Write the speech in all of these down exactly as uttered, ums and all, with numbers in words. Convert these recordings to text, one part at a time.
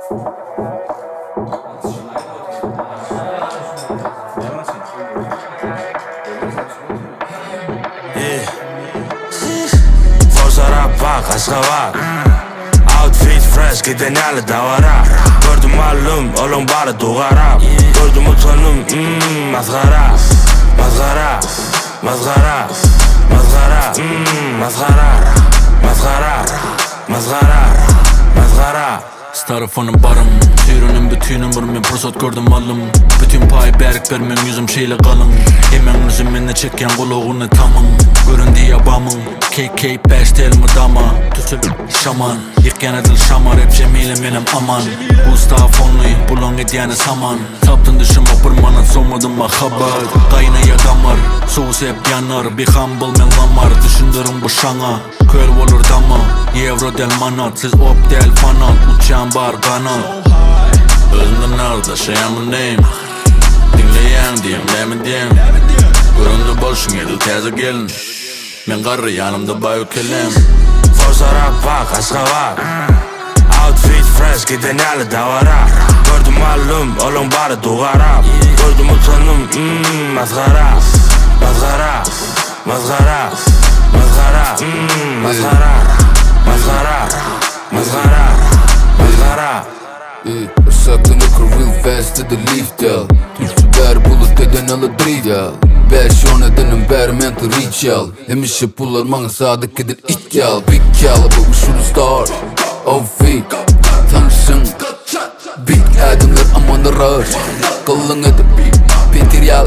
Forza rap aşka var. Outfit fresh giden yalı davara. Gördüm malum olun bari duvara. Gördüm utanım mmm mazgara. Mazgara Mazgara Mazgara mmm mazgara. Mazgara Mazgara Mazgara. Starıfanın barım, sürünün bütünün vurmayın fırsat gördüm alım. Bütün pay berk vermem yüzüm şeyle kalın. Hemen yüzümünle çeken kuluğunu tamın. Göründü yabamın, K K beş tel mi dama. Tüsül şaman, yıkken edil şamar. Hep cemilim benim aman. Bu stafonlu, bulun ediyeni saman. Taptın dışıma pırmanın soğumadın mı haber. Kaynaya damar, soğuz hep yanar. Bir humble men lamar, düşündürüm bu şana. Köl olur dama, Euro del manat. Siz op del fanat, uçağın bar kanat. Özümden nerede şeyamın neyim. Dinleyen diyem, demin diyem. Göründü boşun edil teze gelin. Men karı yanımda bayu kelim. Forza rap aşka var. Outfit fresh giden yalı davara. Gördüm malum olun bari duvara. Gördüm utanım mmm mazgara. Mazgara Mazgara Mazgara mmm mazgara. Mazgara Mazgara Mazgara. Saklanı kur real fast to the leaf del. Tuştu ver bulut eden alı drill. Beş on edenin beri mental reach al. Emişe pullar mana sadık edil it yal. Big caliber we should start. O V tanışın. Big adımlar aman da rağır. Kalın edip petriyal.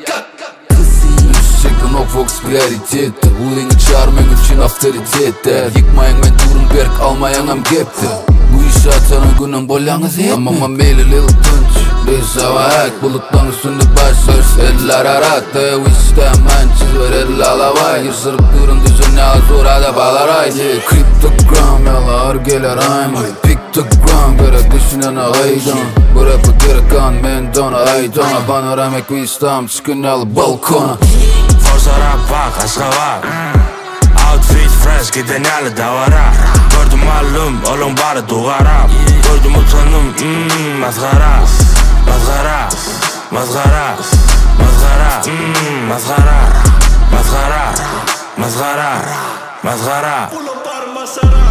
Şeklen o fox prioriteti. Ulayını çağırmen için avtoriteter. Yıkmayın men durun berk almayan am gepti. Bu iş atanın günün bolyağınız yetmi. Amama meyli lil tunç. Biz hava hak buluttan üstünde başsız. Eller arattı Vişten mançiz ver el alavay. Yırsırıp durun düzün ya zor hada bağlaray. Cryptogram yalar gelir ayma. Pictogram göre düşünen ağaydan. Bu rapı gerekan men dona aydana. Panoramek Winston çıkın al balkona. Forza rap aşka var. Outfit fresh giden yalı davara. Gördüm malum olun bari duvara. Gördüm utanım mmm mazgara. Mazgara Mazgara Mazgara mmm mazgara. Mazgara Mazgara Mazgara.